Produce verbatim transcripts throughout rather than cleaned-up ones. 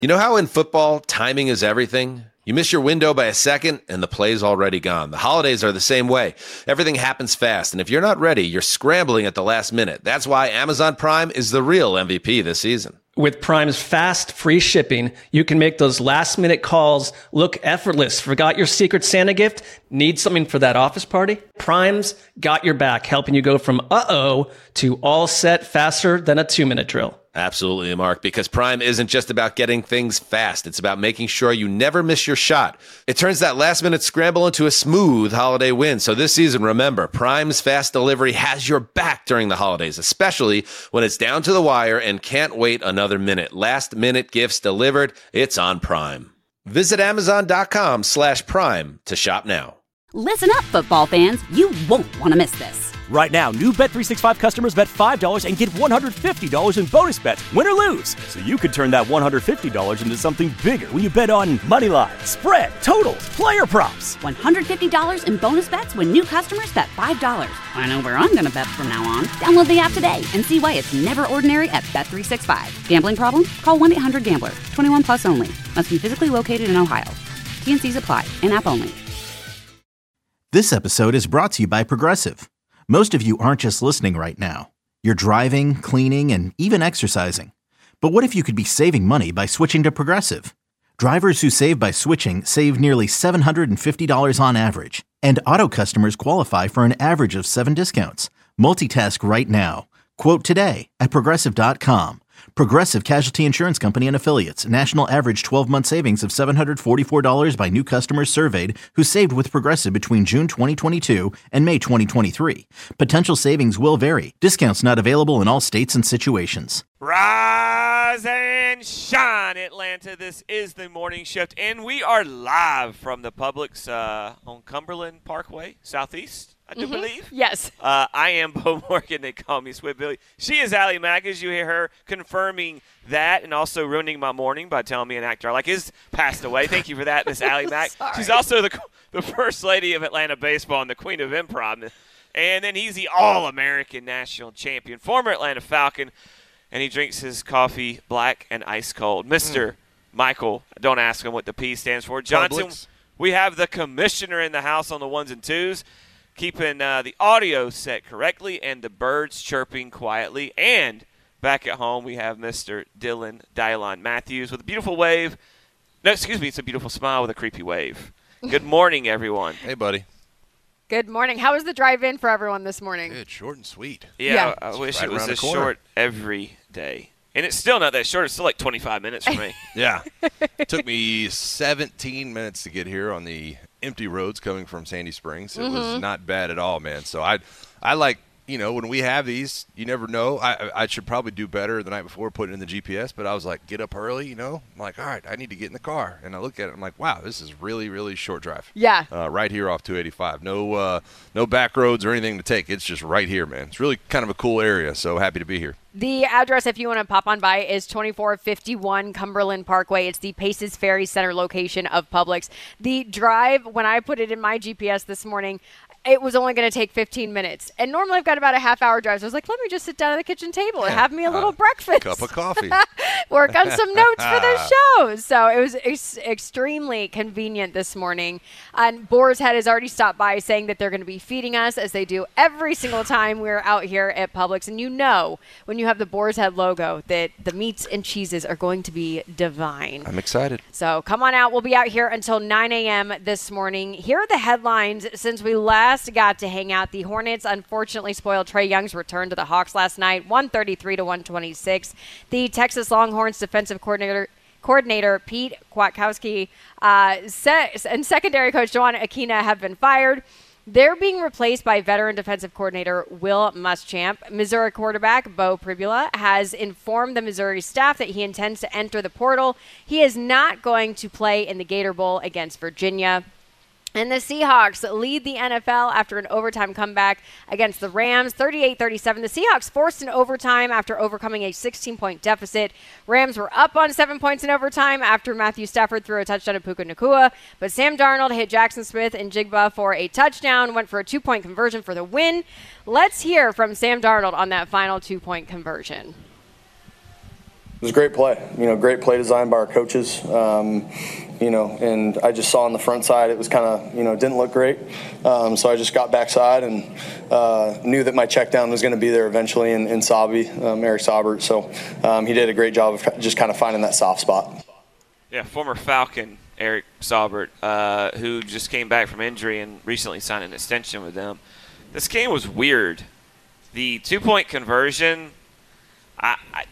You know how in football, timing is everything? You miss your window by a second, and the play's already gone. The holidays are the same way. Everything happens fast, and if you're not ready, you're scrambling at the last minute. That's why Amazon Prime is the real M V P this season. With Prime's fast, free shipping, you can make those last-minute calls look effortless. Forgot your Secret Santa gift? Need something for that office party? Prime's got your back, helping you go from uh-oh to all set faster than a two-minute drill. Absolutely, Mark, because Prime isn't just about getting things fast. It's about making sure you never miss your shot. It turns that last-minute scramble into a smooth holiday win. So this season, remember, Prime's fast delivery has your back during the holidays, especially when it's down to the wire and can't wait another minute. Last-minute gifts delivered, it's on Prime. Visit Amazon.com slash Prime to shop now. Listen up, football fans. You won't want to miss this. Right now, new Bet three sixty-five customers bet five dollars and get one hundred fifty dollars in bonus bets, win or lose. So you could turn that one hundred fifty dollars into something bigger when you bet on money line, spread, totals, player props. one hundred fifty dollars in bonus bets when new customers bet five dollars. I know where I'm going to bet from now on. Download the app today and see why it's never ordinary at Bet three sixty-five. Gambling problem? Call one eight hundred gambler. twenty-one plus only. Must be physically located in Ohio. T and C's apply. In-app only. This episode is brought to you by Progressive. Most of you aren't just listening right now. You're driving, cleaning, and even exercising. But what if you could be saving money by switching to Progressive? Drivers who save by switching save nearly seven hundred fifty dollars on average. And auto customers qualify for an average of seven discounts. Multitask right now. Quote today at Progressive dot com. Progressive Casualty Insurance Company and Affiliates. National average twelve-month savings of seven hundred forty-four dollars by new customers surveyed who saved with Progressive between June twenty twenty-two and May twenty twenty-three. Potential savings will vary. Discounts not available in all states and situations. Rise and shine, Atlanta. This is the morning shift, and we are live from the Publix uh, on Cumberland Parkway, Southeast. I do mm-hmm. believe. Yes. Uh, I am Bo Morgan. They call me Sweet Billy. She is Allie Mack, as you hear her confirming that and also ruining my morning by telling me an actor I like is passed away. Thank you for that, Miss Allie Mack. She's also the the first lady of Atlanta baseball and the queen of improv. And then he's the All-American national champion, former Atlanta Falcon, and he drinks his coffee black and ice cold. Mister Mm. Michael, don't ask him what the P stands for. Johnson, Publix. We have the commissioner in the house on the ones and twos, keeping uh, the audio set correctly and the birds chirping quietly. And back at home, we have Mister Dylan Dylon Matthews with a beautiful wave. No, excuse me, it's a beautiful smile with a creepy wave. Good morning, everyone. Hey, buddy. Good morning. How was the drive-in for everyone this morning? Good, short and sweet. Yeah, yeah. I, I wish right it was this short every day. And it's still not that short. It's still like twenty-five minutes for me. Yeah. It took me seventeen minutes to get here on the empty roads coming from Sandy Springs. It mm-hmm. was not bad at all, man. So I I like, you know, when we have these, you never know. I I should probably do better the night before putting in the G P S, but I was like, get up early, you know. I'm like, all right, I need to get in the car. And I look at it, I'm like, wow, this is really, really short drive. Yeah. Uh, right here off two eighty-five. No, uh, no back roads or anything to take. It's just right here, man. It's really kind of a cool area, so happy to be here. The address, if you want to pop on by, is twenty-four fifty-one Cumberland Parkway. It's the Paces Ferry Center location of Publix. The drive, when I put it in my G P S this morning, it was only going to take fifteen minutes. And normally I've got about a half hour drive. So I was like, let me just sit down at the kitchen table and yeah, have me a little uh, breakfast. Cup of coffee. Work on some notes for the show. So it was ex- extremely convenient this morning. And Boar's Head has already stopped by saying that they're going to be feeding us, as they do every single time we're out here at Publix. And you know, when you have the Boar's Head logo, that the meats and cheeses are going to be divine. I'm excited. So come on out. We'll be out here until nine a.m. this morning. Here are the headlines since we last got to hang out. The Hornets unfortunately spoiled Trae Young's return to the Hawks last night, one thirty-three to one twenty-six. The Texas Longhorns defensive coordinator coordinator Pete Kwiatkowski uh, and secondary coach Joanna Akina have been fired. They're being replaced by veteran defensive coordinator Will Muschamp. Missouri quarterback Bo Pribula has informed the Missouri staff that he intends to enter the portal. He is not going to play in the Gator Bowl against Virginia. And the Seahawks lead the N F L after an overtime comeback against the Rams, thirty-eight thirty-seven. The Seahawks forced an overtime after overcoming a sixteen-point deficit. Rams were up on seven points in overtime after Matthew Stafford threw a touchdown to Puka Nacua. But Sam Darnold hit Jackson Smith and Jigba for a touchdown, went for a two-point conversion for the win. Let's hear from Sam Darnold on that final two-point conversion. was a great play. You know, great play design by our coaches. Um, you know, and I just saw on the front side it was kind of, you know, didn't look great. Um, so I just got backside and uh, knew that my check down was going to be there eventually in, in Sabi, um, Eric Saubert. So um, he did a great job of just kind of finding that soft spot. Yeah, former Falcon Eric Saubert, uh, who just came back from injury and recently signed an extension with them. This game was weird. The two-point conversion, I, I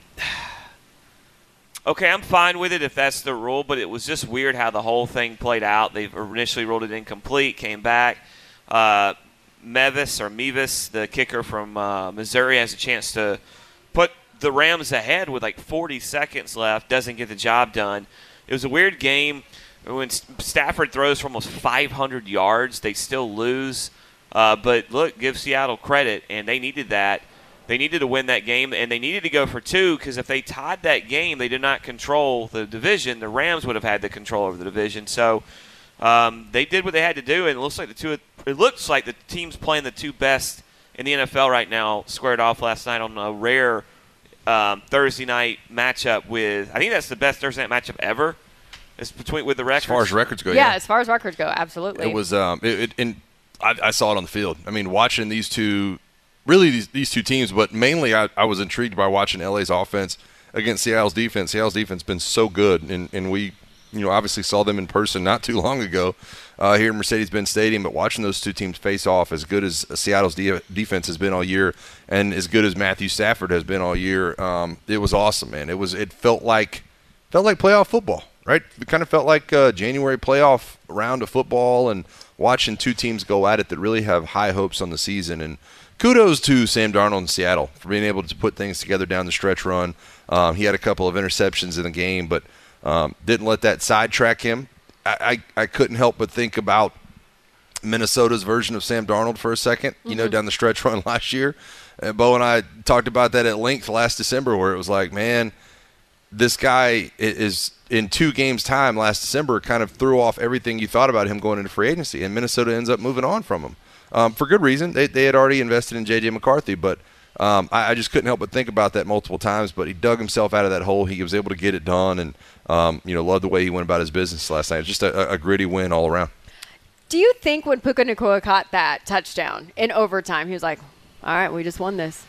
okay, I'm fine with it if that's the rule, but it was just weird how the whole thing played out. They initially ruled it incomplete, came back. Uh, Mevis or Mevis, the kicker from uh, Missouri, has a chance to put the Rams ahead with like forty seconds left, doesn't get the job done. It was a weird game. When Stafford throws for almost five hundred yards, they still lose. Uh, but, look, give Seattle credit, and they needed that. They needed to win that game, and they needed to go for two because if they tied that game, they did not control the division. The Rams would have had the control over the division. So um, they did what they had to do, and it looks like the two. It looks like the teams playing the two best in the N F L right now squared off last night on a rare um, Thursday night matchup with. I think that's the best Thursday night matchup ever. It's between with the records. As far as records go, yeah. yeah. As far as records go, absolutely. It was um, it, it and I, I saw it on the field. I mean, watching these two. Really, these, these two teams, but mainly I, I was intrigued by watching L A's offense against Seattle's defense. Seattle's defense has been so good, and, and we, you know, obviously saw them in person not too long ago uh, here at Mercedes-Benz Stadium. But watching those two teams face off, as good as Seattle's de- defense has been all year, and as good as Matthew Stafford has been all year, um, it was awesome, man. It was it felt like felt like playoff football, right? It kind of felt like a January playoff round of football, and watching two teams go at it that really have high hopes on the season. And kudos to Sam Darnold in Seattle for being able to put things together down the stretch run. Um, he had a couple of interceptions in the game, but um, didn't let that sidetrack him. I, I, I couldn't help but think about Minnesota's version of Sam Darnold for a second, you mm-hmm. know, down the stretch run last year. And Bo and I talked about that at length last December, where it was like, man, this guy is in two games' time last December kind of threw off everything you thought about him going into free agency, and Minnesota ends up moving on from him. Um, for good reason. They they had already invested in J J McCarthy, but um, I, I just couldn't help but think about that multiple times. But he dug himself out of that hole. He was able to get it done, and um, you know, loved the way he went about his business last night. Just a, a gritty win all around. Do you think when Puka Nacua caught that touchdown in overtime, he was like, "All right, we just won this"?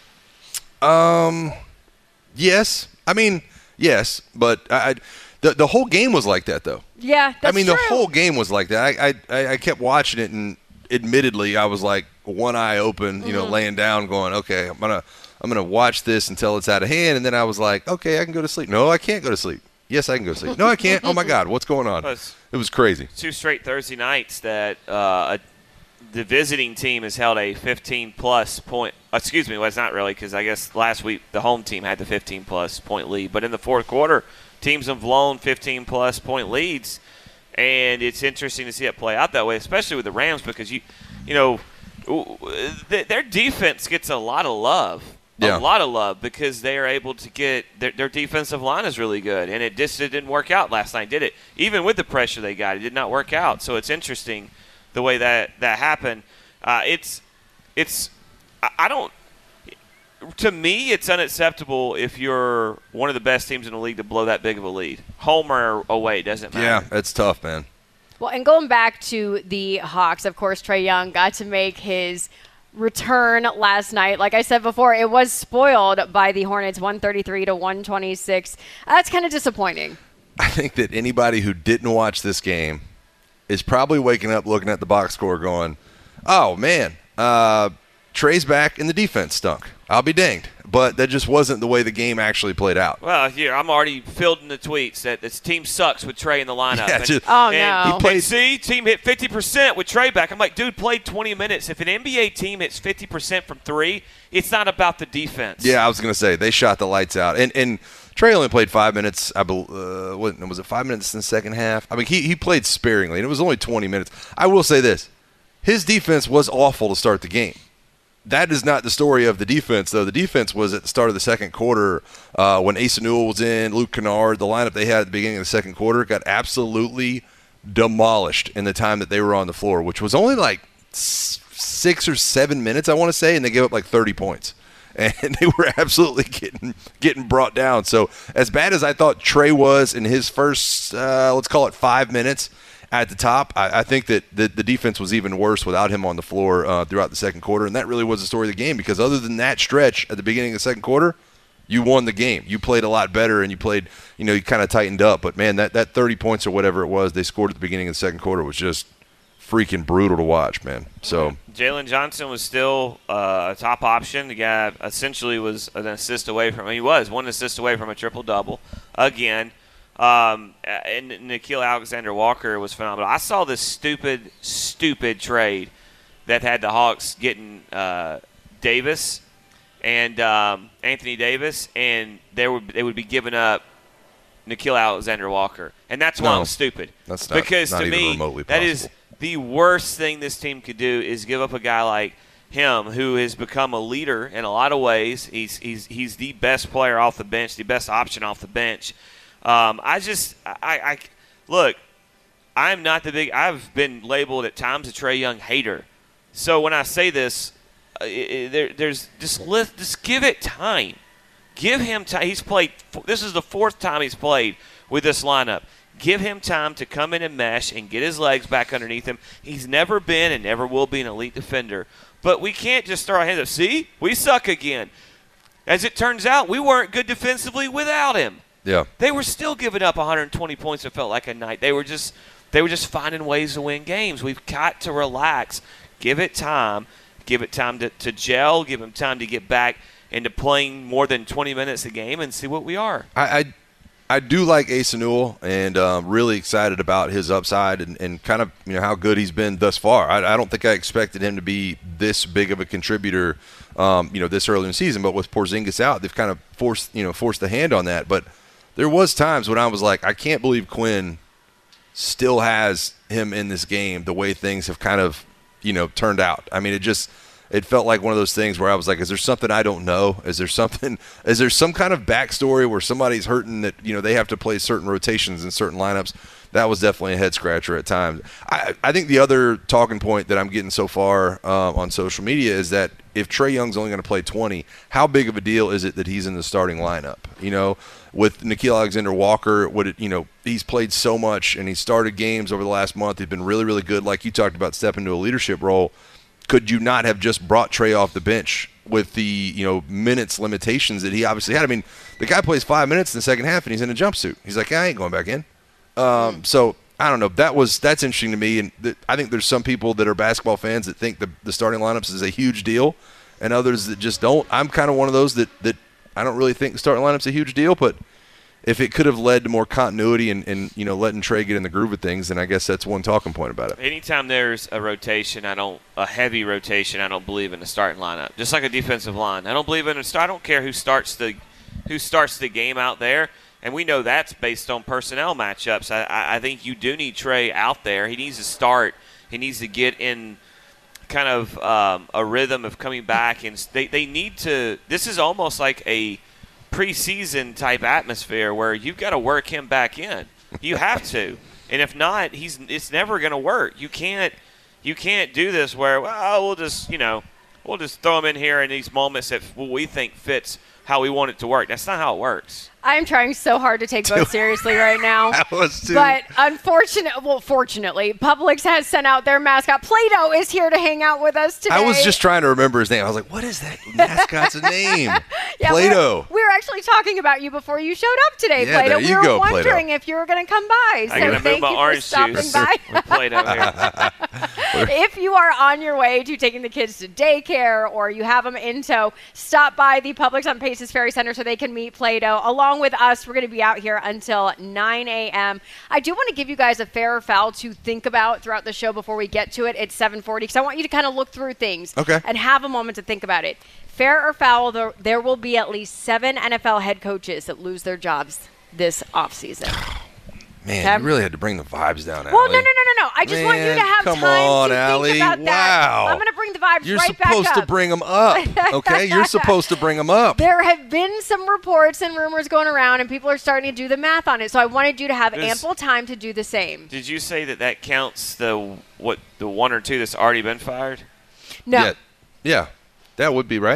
Um, yes. I mean, yes, but I, I the the whole game was like that, though. Yeah, that's I mean, true. the whole game was like that. I I, I kept watching it and. Admittedly, I was like one eye open, you know, mm-hmm. laying down, going, "Okay, I'm gonna, I'm gonna watch this until it's out of hand." And then I was like, "Okay, I can go to sleep." No, I can't go to sleep. Yes, I can go to sleep. No, I can't. Oh my God, what's going on? It was crazy. Two straight Thursday nights that uh, a, the visiting team has held a fifteen plus point. Excuse me, well, it's not really because I guess last week the home team had the fifteen plus point lead, but in the fourth quarter, teams have blown fifteen plus point leads. And it's interesting to see it play out that way, especially with the Rams, because you, you know, their defense gets a lot of love, yeah. a lot of love, because they are able to get their, their defensive line is really good, and it just it didn't work out last night, did it? Even with the pressure they got, it did not work out. So it's interesting the way that that happened. Uh, it's it's I don't. To me, it's unacceptable if you're one of the best teams in the league to blow that big of a lead. Home or away, doesn't matter. Yeah, it's tough, man. Well, and going back to the Hawks, of course, Trae Young got to make his return last night. Like I said before, it was spoiled by the Hornets, one thirty-three to one twenty-six. That's kind of disappointing. I think that anybody who didn't watch this game is probably waking up looking at the box score going, oh, man, uh, Trae's back and the defense stunk. I'll be danged. But that just wasn't the way the game actually played out. Well, here, I'm already filled in the tweets that this team sucks with Trae in the lineup. Yeah, and, just, oh, and, no. He played, and see, team hit fifty percent with Trae back. I'm like, dude, played twenty minutes. If an N B A team hits fifty percent from three, it's not about the defense. Yeah, I was going to say, they shot the lights out. And and Trae only played five minutes. I believe, uh, what, was it five minutes in the second half? I mean, he, he played sparingly, and it was only twenty minutes. I will say this. His defense was awful to start the game. That is not the story of the defense, though. The defense was at the start of the second quarter uh, when Asa Newell was in, Luke Kennard, the lineup they had at the beginning of the second quarter got absolutely demolished in the time that they were on the floor, which was only like six or seven minutes, I want to say, and they gave up like thirty points. and they were absolutely getting getting brought down. So as bad as I thought Trey was in his first, uh, let's call it five minutes at the top, I, I think that the, the defense was even worse without him on the floor uh, throughout the second quarter, and that really was the story of the game, because other than that stretch at the beginning of the second quarter, you won the game. You played a lot better, and you played, you know, you kind of tightened up. But, man, that, that thirty points or whatever it was they scored at the beginning of the second quarter was just freaking brutal to watch, man. So Jalen Johnson was still uh, a top option. The guy essentially was an assist away from – he was one assist away from a triple-double again. Um, and Nickeil Alexander-Walker was phenomenal. I saw this stupid, stupid trade that had the Hawks getting uh, Davis and um, Anthony Davis, and they would they would be giving up Nickeil Alexander-Walker, and that's why No, I'm stupid. that's not- because not to even me remotely that is possible. the worst thing this team could do is give up a guy like him, who has become a leader in a lot of ways. He's he's he's the best player off the bench, the best option off the bench. Um, I just, I, I, look, I'm not the big, I've been labeled at times a Trae Young hater. So when I say this, uh, it, it, there, there's, just, let, just give it time. Give him time. He's played, this is the fourth time he's played with this lineup. Give him time to come in and mesh and get his legs back underneath him. He's never been and never will be an elite defender. But we can't just throw our hands up. See, we suck again. As it turns out, we weren't good defensively without him. Yeah. They were still giving up one hundred twenty points. It felt like a night. They were just they were just finding ways to win games. We've got to relax. Give it time. Give it time to, to gel. Give him time to get back into playing more than twenty minutes a game and see what we are. I, I, I do like Asa Newell, and um, really excited about his upside and, and kind of, you know, how good he's been thus far. I, I don't think I expected him to be this big of a contributor, um, you know, this early in the season. But with Porzingis out, they've kind of forced, you know, forced the hand on that. But there was times when I was like, I can't believe Quinn still has him in this game the way things have kind of, you know, turned out. I mean, it just it felt like one of those things where I was like, is there something I don't know? Is there something – is there some kind of backstory where somebody's hurting that, you know, they have to play certain rotations in certain lineups? That was definitely a head-scratcher at times. I, I think the other talking point that I'm getting so far uh, on social media is that if Trae Young's only going to play twenty, how big of a deal is it that he's in the starting lineup? You know, with Nickeil Alexander-Walker, what it, you know, he's played so much and he started games over the last month. He's been really, really good. Like you talked about, stepping into a leadership role. Could you not have just brought Trae off the bench with the, you know, minutes limitations that he obviously had? I mean, the guy plays five minutes in the second half and he's in a jumpsuit. He's like, I ain't going back in. Um, so I don't know. That was that's interesting to me, and th- I think there's some people that are basketball fans that think the, the starting lineups is a huge deal, and others that just don't. I'm kind of one of those that, that I don't really think the starting lineup's a huge deal, but if it could have led to more continuity and, and you know letting Trae get in the groove of things, then I guess that's one talking point about it. Anytime there's a rotation, I don't a heavy rotation, I don't believe in the starting lineup. Just like a defensive line, I don't believe in. A, I don't care who starts the who starts the game out there. And we know that's based on personnel matchups. I, I think you do need Trae out there. He needs to start. He needs to get in kind of um, a rhythm of coming back. And they, they need to – this is almost like a preseason type atmosphere where you've got to work him back in. You have to. And if not, he's it's never going to work. You can't you can't do this where, well, we'll just, you know, we'll just throw him in here in these moments that we think fits how we want it to work. That's not how it works. I'm trying so hard to take both seriously right now. That was too. But unfortunately, well, fortunately, Publix has sent out their mascot. Play-Doh is here to hang out with us today. I was just trying to remember his name. I was like, what is that mascot's name? Yeah, Play-Doh. We were actually talking about you before you showed up today, Yeah, Play-Doh. there We you were go, wondering Play-Doh. if you were going to come by. So I got to move thank my you for orange stopping juice by. with Play-Doh here. If you are on your way to taking the kids to daycare or you have them in tow, stop by the Publix on Paces Ferry Center so they can meet Play-Doh. Along with us, we're going to be out here until nine a.m. I do want to give you guys a fair or foul to think about throughout the show before we get to it at seven forty, because I want you to kind of look through things Okay. and have a moment to think about it. Fair or foul, there, there will be at least seven N F L head coaches that lose their jobs this offseason. Man, Okay. you really had to bring the vibes down, Allie. Well, no, no, no, no, no. I just want you to Man, have come time on, to Allie. think about that. Wow. I'm going to bring the vibes You're right back supposed up. to bring them up, okay? You're supposed to bring them up. There have been some reports and rumors going around, and people are starting to do the math on it. So I wanted you to have Does- ample time to do the same. Did you say that that counts the what the one or two that's already been fired? No. Yeah, yeah, that would be right.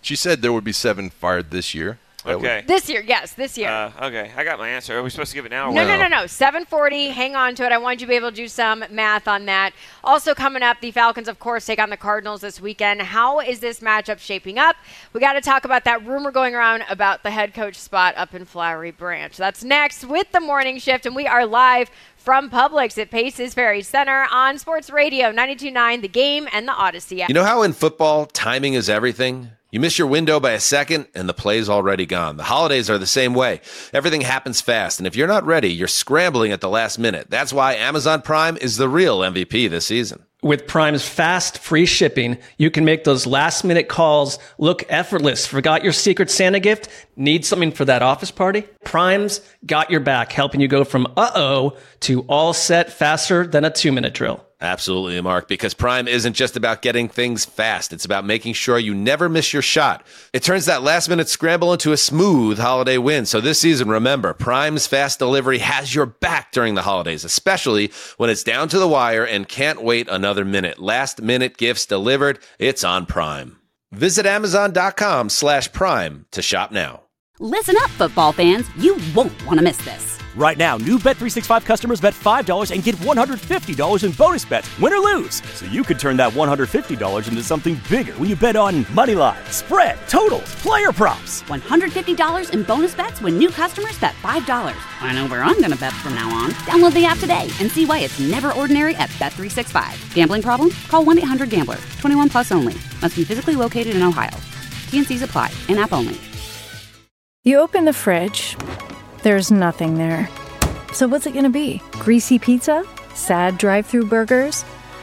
She said there would be seven fired this year. That Okay. would- This year, yes, this year. Uh, okay, I got my answer. Are we supposed to give it now? Or No, what? no, no, no. seven forty. Hang on to it. I want you to be able to do some math on that. Also coming up, the Falcons, of course, take on the Cardinals this weekend. How is this matchup shaping up? We got to talk about that rumor going around about the head coach spot up in Flowery Branch. That's next with the morning shift, and we are live from Publix at Paces Ferry Center on Sports Radio ninety-two point nine, The Game, and the Odyssey app. You know how in football, timing is everything? You miss your window by a second, and the play's already gone. The holidays are the same way. Everything happens fast, and if you're not ready, you're scrambling at the last minute. That's why Amazon Prime is the real M V P this season. With Prime's fast, free shipping, you can make those last-minute calls look effortless. Forgot your Secret Santa gift? Need something for that office party? Prime's got your back, helping you go from uh-oh to all set faster than a two-minute drill. Absolutely, Mark, because Prime isn't just about getting things fast. It's about making sure you never miss your shot. It turns that last-minute scramble into a smooth holiday win. So this season, remember, Prime's fast delivery has your back during the holidays, especially when it's down to the wire and can't wait another minute. Last-minute gifts delivered, it's on Prime. Visit Amazon.com slash Prime to shop now. Listen up, football fans. You won't want to miss this. Right now, new Bet three sixty-five customers bet five dollars and get one hundred fifty dollars in bonus bets, win or lose. So you could turn that one hundred fifty dollars into something bigger when you bet on money line, spread, totals, player props. one hundred fifty dollars in bonus bets when new customers bet five dollars. I know where I'm going to bet from now on. Download the app today and see why it's never ordinary at Bet three sixty-five. Gambling problem? Call one eight hundred gambler. twenty-one plus only. Must be physically located in Ohio. T and C's apply. In-app only. You open the fridge. There's nothing there. So what's it going to be? Greasy pizza? Sad drive-through burgers?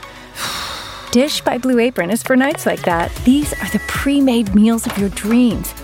Dish by Blue Apron is for nights like that. These are the pre-made meals of your dreams.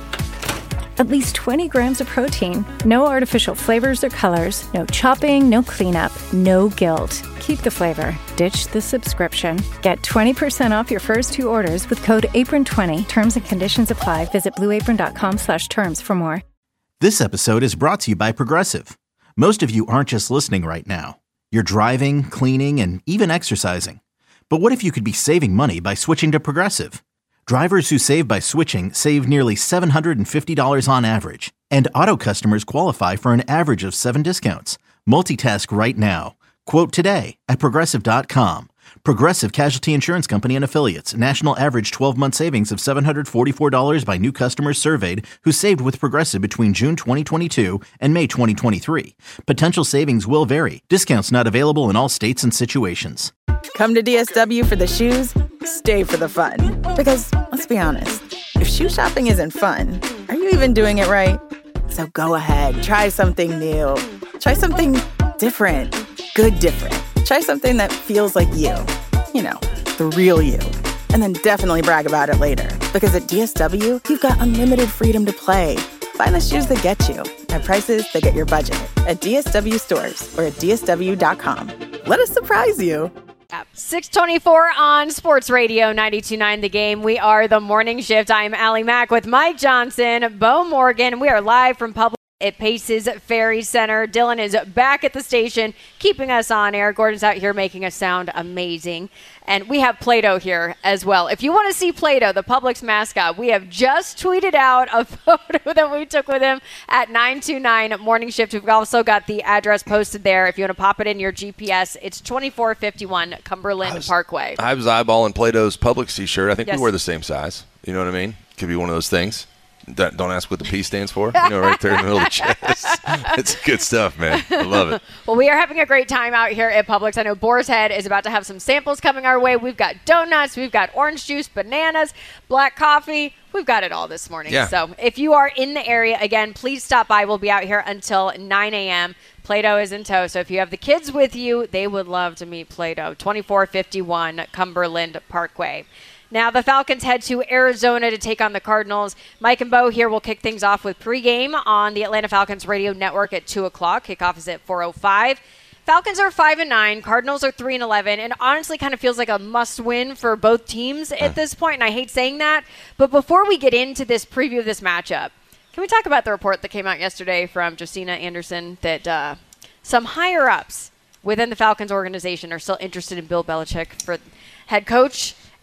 At least twenty grams of protein, no artificial flavors or colors, no chopping, no cleanup, no guilt. Keep the flavor. Ditch the subscription. Get twenty percent off your first two orders with code apron twenty. Terms and conditions apply. Visit blueapron.com slash terms for more. This episode is brought to you by Progressive. Most of you aren't just listening right now. You're driving, cleaning, and even exercising. But what if you could be saving money by switching to Progressive? Drivers who save by switching save nearly seven hundred fifty dollars on average. And auto customers qualify for an average of seven discounts. Multitask right now. Quote today at Progressive dot com. Progressive Casualty Insurance Company and Affiliates. National average twelve-month savings of seven hundred forty-four dollars by new customers surveyed who saved with Progressive between June twenty twenty-two and May twenty twenty-three. Potential savings will vary. Discounts not available in all states and situations. Come to D S W for the shoes, stay for the fun. Because, let's be honest, if shoe shopping isn't fun, are you even doing it right? So go ahead, try something new. Try something different. Good different. Try something that feels like you. You know, the real you. And then definitely brag about it later. Because at D S W, you've got unlimited freedom to play. Find the shoes that get you at prices that get your budget at D S W stores or at D S W dot com. Let us surprise you. six twenty-four on Sports Radio ninety-two point nine The Game. We are the morning shift. I'm Allie Mack with Mike Johnson, Bo Morgan. We are live from Publix at Paces Ferry Center. Dylan is back at the station, keeping us on air. Gordon's out here making us sound amazing. And we have Play-Doh here as well. If you want to see Play-Doh, the Publix mascot, we have just tweeted out a photo that we took with him at nine two nine Morning Shift. We've also got the address posted there. If you want to pop it in your G P S, it's twenty-four fifty-one Cumberland I was, Parkway. I was eyeballing Play-Doh's Publix t-shirt. I think yes. we wear the same size. You know what I mean? Could be one of those things. Don't ask what the P stands for. You know, right there in the middle of the chest. It's good stuff, man. I love it. Well, we are having a great time out here at Publix. I know Boar's Head is about to have some samples coming our way. We've got donuts. We've got orange juice, bananas, black coffee. We've got it all this morning. Yeah. So if you are in the area, again, please stop by. We'll be out here until nine a.m. Play-Doh is in tow. So if you have the kids with you, they would love to meet Play-Doh. twenty-four fifty-one Cumberland Parkway. Now, the Falcons head to Arizona to take on the Cardinals. Mike and Bo here will kick things off with pregame on the Atlanta Falcons radio network at two o'clock. Kickoff is at four oh five. Falcons are five and nine. Cardinals are three and eleven. And honestly kind of feels like a must-win for both teams at this point, and I hate saying that. But before we get into this preview of this matchup, can we talk about the report that came out yesterday from Josina Anderson that uh, some higher-ups within the Falcons organization are still interested in Bill Belichick for head coach?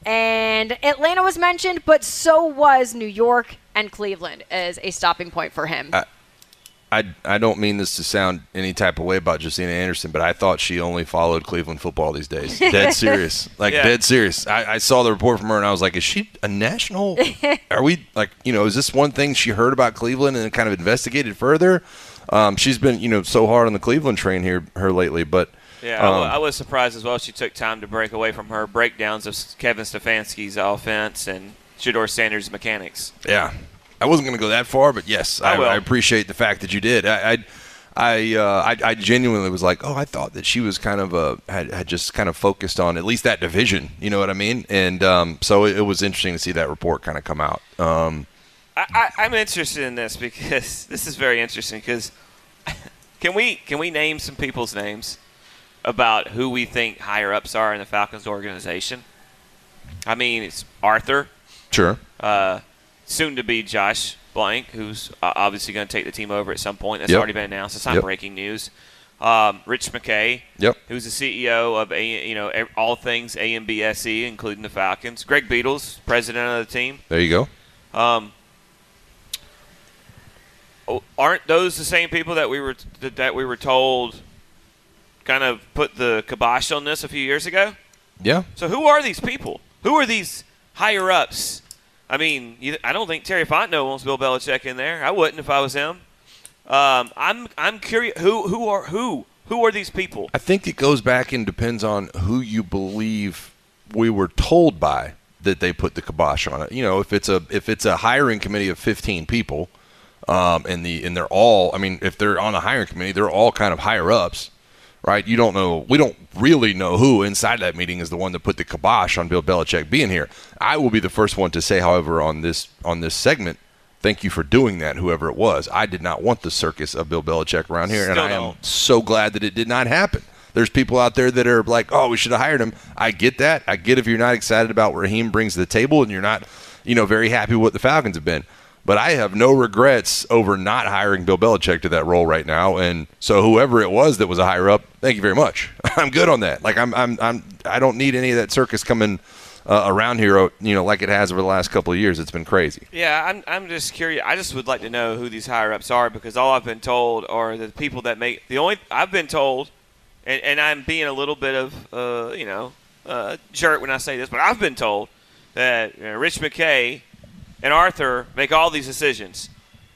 And Atlanta was mentioned, but so was New York and Cleveland as a stopping point for him. I, I, I don't mean this to sound any type of way about Josina Anderson, but I thought she only followed Cleveland football these days. Dead serious. Like, yeah. dead serious. I, I saw the report from her, and I was like, is she a national? Are we, like, you know, is this one thing she heard about Cleveland and kind of investigated further? Um, she's been, you know, so hard on the Cleveland train here her lately, but – Yeah, um, I was surprised as well. She took time to break away from her breakdowns of Kevin Stefanski's offense and Shedeur Sanders' mechanics. Yeah, I wasn't going to go that far, but yes, I, I, I appreciate the fact that you did. I, I, I, uh, I, I genuinely was like, oh, I thought that she was kind of a had, had just kind of focused on at least that division. You know what I mean? And um, so it, it was interesting to see that report kind of come out. Um, I, I, I'm interested in this because this is very interesting. Because can we can we name some people's names about who we think higher ups are in the Falcons organization? I mean, it's Arthur. Sure. Uh, soon to be Josh Blank, who's uh, obviously going to take the team over at some point. That's yep. already been announced. It's not yep. breaking news. Um, Rich McKay, yep. who's the C E O of a, you know all things A M B S E, including the Falcons. Greg Beatles, president of the team. There you go. Um, aren't those the same people that we were that we were told kind of put the kibosh on this a few years ago? Yeah. So who are these people? Who are these higher ups? I mean, you, I don't think Terry Fontenot wants Bill Belichick in there. I wouldn't if I was him. Um, I'm I'm curious. Who who are who who are these people? I think it goes back and depends on who you believe we were told by that they put the kibosh on it. You know, if it's a if it's a hiring committee of fifteen people, um, and the and they're all, I mean, if they're on a hiring committee, they're all kind of higher ups. Right, you don't know. We don't really know who inside that meeting is the one that put the kibosh on Bill Belichick being here. I will be the first one to say, however, on this on this segment, thank you for doing that, whoever it was. I did not want the circus of Bill Belichick around here, Still and I don't. am so glad that it did not happen. There's people out there that are like, oh, we should have hired him. I get that. I get if you're not excited about what Raheem brings to the table and you're not, you know, very happy with what the Falcons have been. But I have no regrets over not hiring Bill Belichick to that role right now. And so whoever it was that was a higher up, thank you very much. I'm good on that. Like I'm, I'm, I'm, I don't need any of that circus coming uh, around here, you know, like it has over the last couple of years. It's been crazy. Yeah, I'm, I'm just curious. I just would like to know who these higher ups are because all I've been told are the people that make the only. I've been told, and, and I'm being a little bit of, uh, you know, uh, jerk when I say this, but I've been told that you know, Rich McKay and Arthur make all these decisions.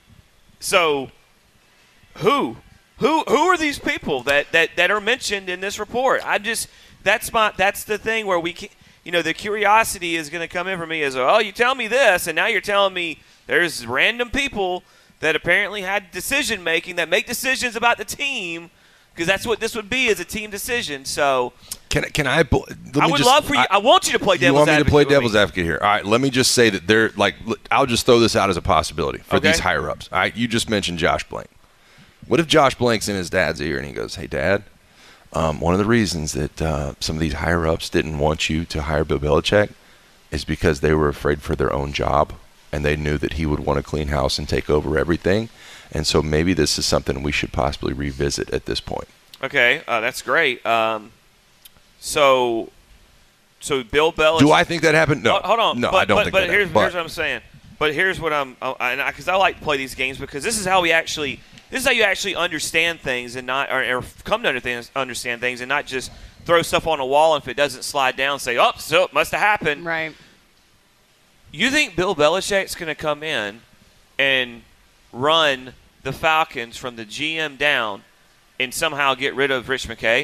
So, who, who, who are these people that, that, that are mentioned in this report? I just that's my that's the thing where we can, you know, the curiosity is going to come in for me as oh, you tell me this, and now you're telling me there's random people that apparently had decision making that make decisions about the team. Because that's what this would be, is a team decision. So, can can I? Let me I would just, love for you. I, I want you to play devil's advocate. You want me to play with devil's me. advocate here? All right. Let me just say that they're like. I'll just throw this out as a possibility for Okay. these higher ups. All right. You just mentioned Josh Blank. What if Josh Blank's in his dad's ear and he goes, "Hey, Dad, um, one of the reasons that uh, some of these higher ups didn't want you to hire Bill Belichick is because they were afraid for their own job and they knew that he would want to clean house and take over everything, and so maybe this is something we should possibly revisit at this point." Okay, uh, that's great. Um, so, so Bill Belichick. Do I think that happened? No. Hold, hold on. No, but, I don't but, think but that here's, happened. But here's what I'm saying. But here's what I'm, because I, I like to play these games because this is how we actually, this is how you actually understand things and not, or, or come to understand, understand things and not just throw stuff on a wall and if it doesn't slide down, say, oh, so it must have happened. Right. You think Bill Belichick's going to come in and run the Falcons from the G M down and somehow get rid of Rich McKay?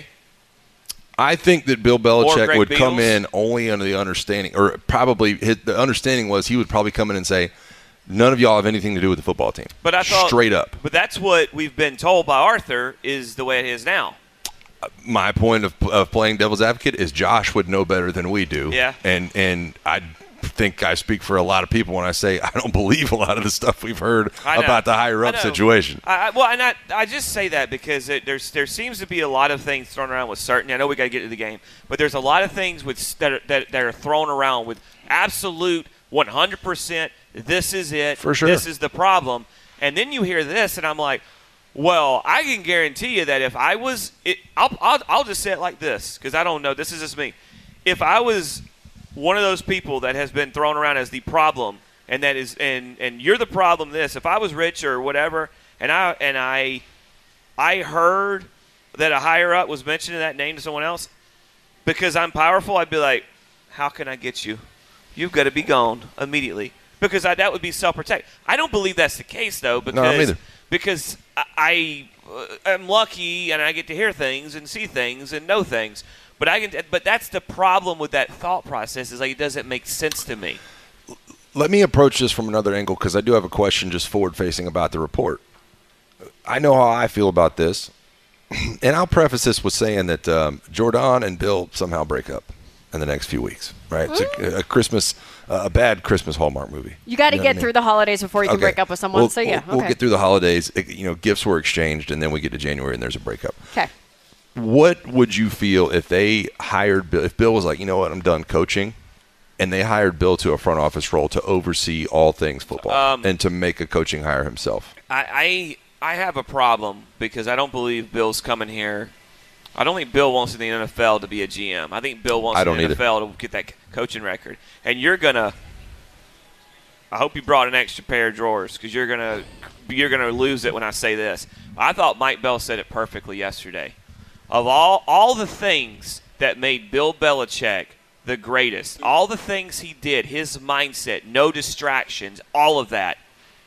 I think that Bill Belichick would Beatles? come in only under the understanding, or probably his, the understanding was he would probably come in and say, none of y'all have anything to do with the football team. But I thought, straight up. But that's what we've been told by Arthur is the way it is now. My point of, of playing devil's advocate is Josh would know better than we do. Yeah. And, and I think I speak for a lot of people when I say I don't believe a lot of the stuff we've heard about the higher-up situation. I, I, well, and I, I just say that because it, there's there seems to be a lot of things thrown around with certainty. I know we got to get to the game, but there's a lot of things with that are, that, that are thrown around with absolute one hundred percent. This is it. For sure. This is the problem. And then you hear this, and I'm like, well, I can guarantee you that if I was, it, I'll, I'll I'll just say it like this because I don't know. This is just me. If I was one of those people that has been thrown around as the problem, and that is, and and you're the problem. This, if I was rich or whatever, and I and I, I heard that a higher up was mentioning that name to someone else, because I'm powerful, I'd be like, how can I get you? You've got to be gone immediately, because I, that would be self-protect. I don't believe that's the case though, because no, neither. because I. I I'm lucky, and I get to hear things and see things and know things. But I can. But that's the problem with that thought process, is like it doesn't make sense to me. Let me approach this from another angle, because I do have a question just forward-facing about the report. I know how I feel about this, and I'll preface this with saying that um, Jordan and Bill somehow break up in the next few weeks. Right? It's a, a Christmas, uh, a bad Christmas Hallmark movie. You got to you know get I mean? through the holidays before you can okay. break up with someone. We'll, so yeah, we'll, okay. we'll get through the holidays. You know, gifts were exchanged, and then we get to January, and there's a breakup. Okay. What would you feel if they hired Bill? If Bill was like, you know what, I'm done coaching, and they hired Bill to a front office role to oversee all things football Um, and to make a coaching hire himself? I, I I have a problem because I don't believe Bill's coming here. I don't think Bill wants in the N F L to be a G M. I think Bill wants I in don't the N F L either. to get that coaching record. And you're gonna. I hope you brought an extra pair of drawers, because you're gonna you're gonna lose it when I say this. I thought Mike Bell said it perfectly yesterday. Of all all the things that made Bill Belichick the greatest, all the things he did, his mindset, no distractions, all of that,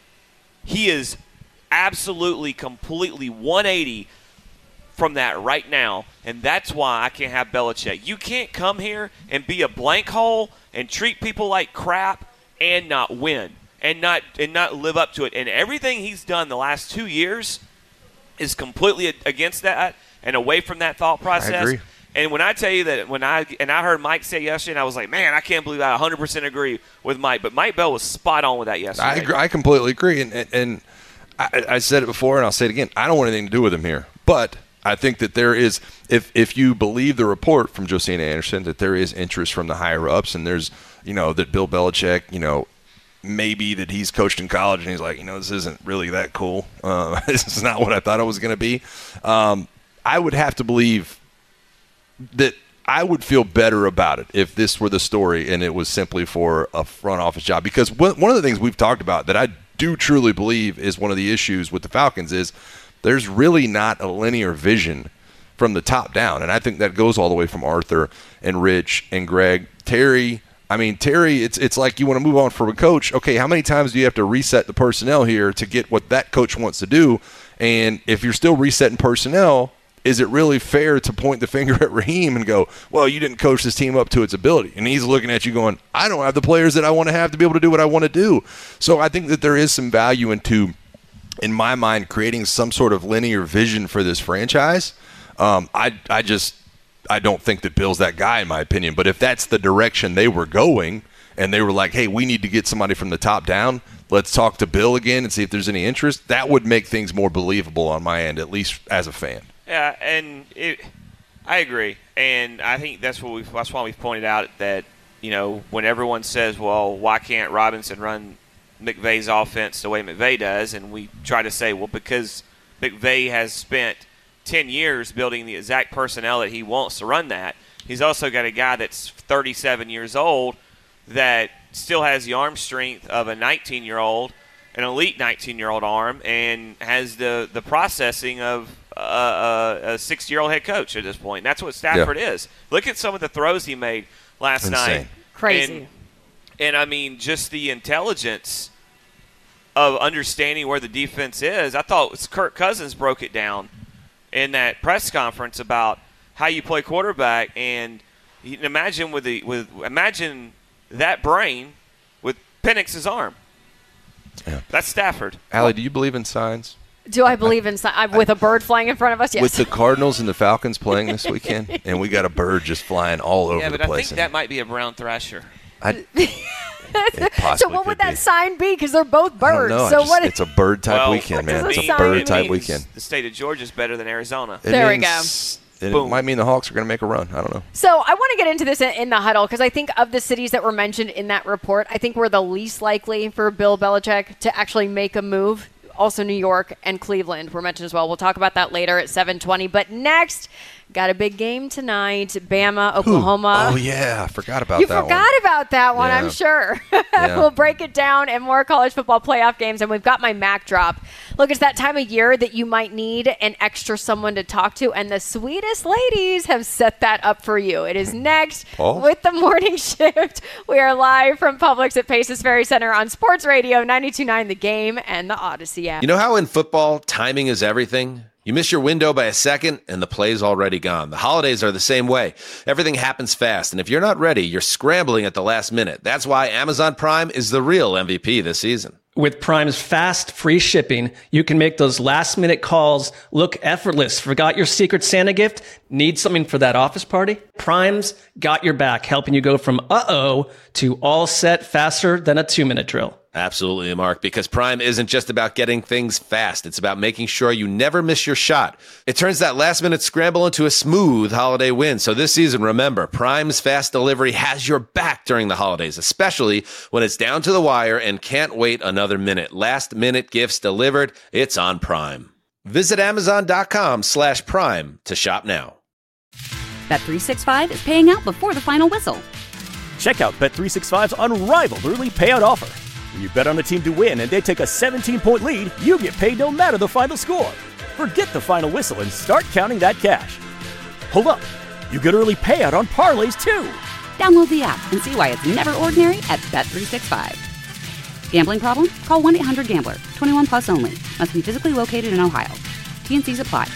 he is absolutely, completely one eighty from that right now, and that's why I can't have Belichick. You can't come here and be a blank hole and treat people like crap and not win and not and not live up to it. And everything he's done the last two years is completely against that and away from that thought process. I agree. And when I tell you that, when I and I heard Mike say yesterday, and I was like, man, I can't believe I one hundred percent agree with Mike. But Mike Bell was spot on with that yesterday. I agree, I completely agree, and and, and I, I said it before, and I'll say it again. I don't want anything to do with him here, but I think that there is, if if you believe the report from Josina Anderson, that there is interest from the higher ups, and there's, you know, that Bill Belichick, you know, maybe that he's coached in college, and he's like, you know, this isn't really that cool. Uh, this is not what I thought it was going to be. Um, I would have to believe that I would feel better about it if this were the story and it was simply for a front office job. Because one of the things we've talked about that I do truly believe is one of the issues with the Falcons is there's really not a linear vision from the top down. And I think that goes all the way from Arthur and Rich and Greg. Terry, I mean, Terry, it's it's like you want to move on from a coach. Okay, how many times do you have to reset the personnel here to get what that coach wants to do? And if you're still resetting personnel, is it really fair to point the finger at Raheem and go, well, you didn't coach this team up to its ability? And he's looking at you going, I don't have the players that I want to have to be able to do what I want to do. So I think that there is some value into, in my mind, creating some sort of linear vision for this franchise. Um, I, I just I don't think that Bill's that guy, in my opinion. But if that's the direction they were going and they were like, hey, we need to get somebody from the top down, let's talk to Bill again and see if there's any interest, that would make things more believable on my end, at least as a fan. Yeah, and it, I agree, and I think that's what we that's why we've pointed out that, you know, when everyone says, well, why can't Robinson run McVay's offense the way McVay does, and we try to say, well, because McVay has spent ten years building the exact personnel that he wants to run that. He's also got a guy that's thirty-seven years old that still has the arm strength of a nineteen-year-old, an elite nineteen-year-old arm, and has the, the processing of Uh, a sixty-year-old head coach at this point. And that's what Stafford yeah. is. Look at some of the throws he made last Insane. night. Crazy. And, and, I mean, just the intelligence of understanding where the defense is. I thought Kirk Cousins broke it down in that press conference about how you play quarterback. And you can imagine with the with imagine that brain with Penix's arm. Yeah. That's Stafford. Allie, do you believe in signs? Do I believe in si- with a bird flying in front of us? Yes. With the Cardinals and the Falcons playing this weekend, and we got a bird just flying all over yeah, the but place. I think that might be a brown thrasher. I, so what would that be. sign be? Because they're both birds. I don't know. So I just, what? it's a bird type well, weekend, man. does It's it a sign bird mean? type It weekend. means the state of Georgia is better than Arizona. It There we means, It Boom. might mean the Hawks are going to make a run. I don't know. So I want to get into this in, in the huddle because I think of the cities that were mentioned in that report, I think we're the least likely for Bill Belichick to actually make a move Also, New York and Cleveland were mentioned as well. We'll talk about that later at seven twenty. But next, got a big game tonight. Bama, Oklahoma. Ooh. Oh, yeah. I forgot about you that forgot one. about that one, Yeah. I'm sure. Yeah. We'll break it down and more college football playoff games. And we've got my Mac drop. Look, it's that time of year that you might need an extra someone to talk to. And the sweetest ladies have set that up for you. It is next Oh. with the morning shift. We are live from Publix at Paces Ferry Center on Sports Radio ninety-two point nine The Game and the Odyssey app. You know how in football, timing is everything? You miss your window by a second, and the play's already gone. The holidays are the same way. Everything happens fast, and if you're not ready, you're scrambling at the last minute. That's why Amazon Prime is the real M V P this season. With Prime's fast, free shipping, you can make those last-minute calls look effortless. Forgot your Secret Santa gift? Need something for that office party? Prime's got your back, helping you go from uh-oh to all set faster than a two-minute drill. Absolutely, Mark, because Prime isn't just about getting things fast. It's about making sure you never miss your shot. It turns that last-minute scramble into a smooth holiday win. So this season, remember, Prime's fast delivery has your back during the holidays, especially when it's down to the wire and can't wait another minute. Last-minute gifts delivered, it's on Prime. Visit Amazon.com slash Prime to shop now. Bet three sixty-five is paying out before the final whistle. Check out Bet three sixty-five's unrivaled early payout offer. When you bet on a team to win and they take a seventeen-point lead, you get paid no matter the final score. Forget the final whistle and start counting that cash. Hold up. You get early payout on parlays, too. Download the app and see why it's never ordinary at Bet three sixty-five. Gambling problem? Call one eight hundred gambler. twenty-one plus only. Must be physically located in Ohio. T N Cs apply.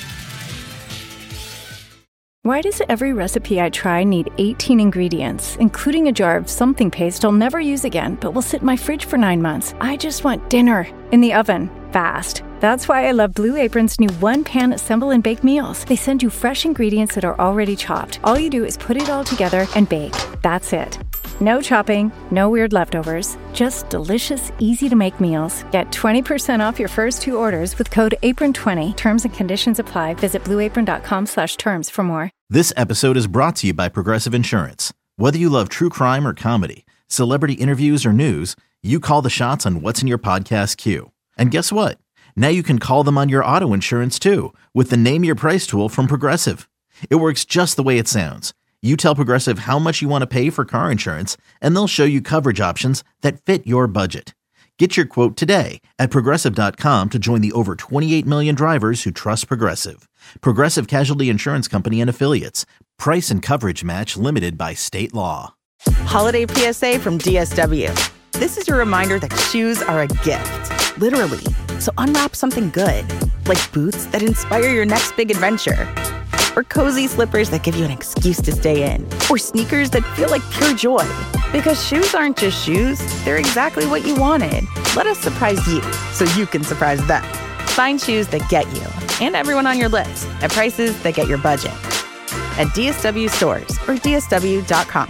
Why does every recipe I try need eighteen ingredients, including a jar of something paste I'll never use again, but will sit in my fridge for nine months? I just want dinner in the oven, fast. That's why I love Blue Apron's new one-pan assemble and bake meals. They send you fresh ingredients that are already chopped. All you do is put it all together and bake. That's it. No chopping, no weird leftovers, just delicious, easy-to-make meals. Get twenty percent off your first two orders with code apron twenty. Terms and conditions apply. Visit blueapron.com slash terms for more. This episode is brought to you by Progressive Insurance. Whether you love true crime or comedy, celebrity interviews or news, you call the shots on what's in your podcast queue. And guess what? Now you can call them on your auto insurance too with the Name Your Price tool from Progressive. It works just the way it sounds. You tell Progressive how much you want to pay for car insurance, and they'll show you coverage options that fit your budget. Get your quote today at Progressive dot com to join the over twenty-eight million drivers who trust Progressive. Progressive Casualty Insurance Company and Affiliates. Price and coverage match limited by state law. Holiday P S A from D S W. This is your reminder that shoes are a gift, literally. So unwrap something good, like boots that inspire your next big adventure. Or cozy slippers that give you an excuse to stay in. Or sneakers that feel like pure joy. Because shoes aren't just shoes, they're exactly what you wanted. Let us surprise you so you can surprise them. Find shoes that get you and everyone on your list at prices that get your budget. At D S W stores or D S W dot com.